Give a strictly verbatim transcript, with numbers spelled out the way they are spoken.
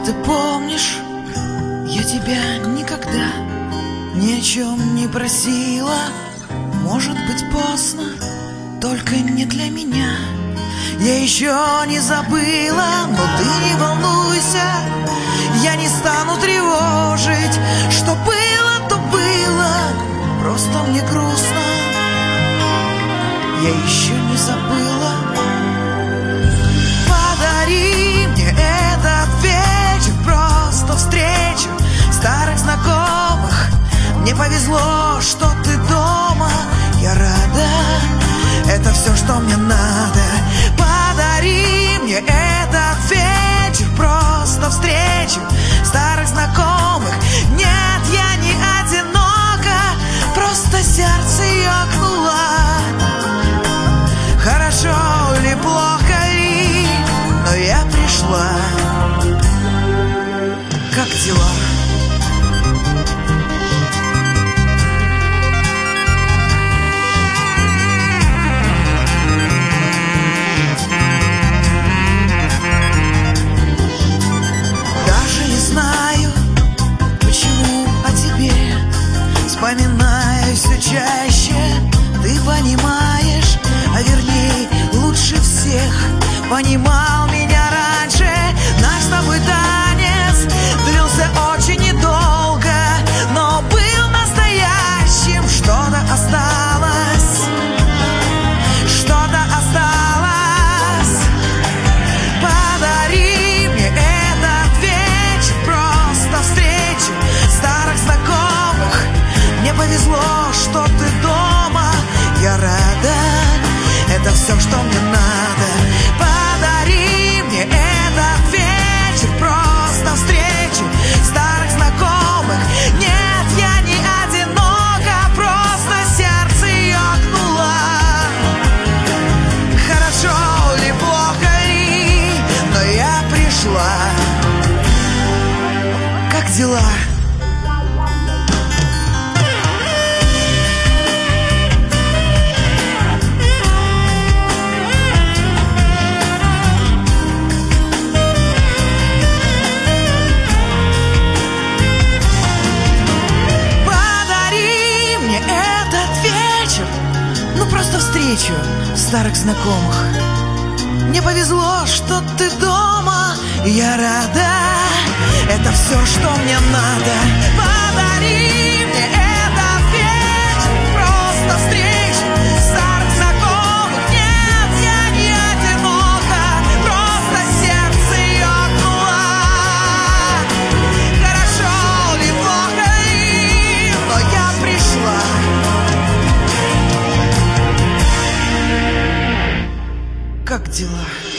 Ты помнишь, я тебя никогда ни о чем не просила. Может быть поздно, только не для меня. Я еще не забыла, но ты не волнуйся, я не стану тревожить. Что было, то было, просто мне грустно. Я еще не забыла. Подари мне этот вечер, просто встречу старых знакомых. Мне повезло, что ты дома, я рада. Это все, что мне надо. Подари мне этот вечер, просто встречу старых знакомых. Нет, я не одинока, просто сердце ёкнуло. Хорошо ли, плохо ли, но я пришла. Как дела? Вспоминаю все чаще, ты понимаешь, а вернее лучше всех понимал меня раньше. Наш с тобой танец длился очень недолго, но был настоящим. Что-то осталось, что-то осталось. Подари мне этот вечер, просто встречу старых знакомых. Мне повезло, что ты дома, я рада. Это все, что мне надо. Подари мне этот вечер, просто встречу старых знакомых. Нет, я не одинока, просто сердце ёкнуло. Хорошо ли, плохо ли, но я пришла. Как дела? Просто встречу старых знакомых. Мне повезло, что ты дома, я рада. Это все, что мне надо. Подари мне этот вечер, просто встречу старых знакомых. Нет, я не одинока, просто сердце ёкнуло. Хорошо ли, плохо ли, но я пришла. Как дела?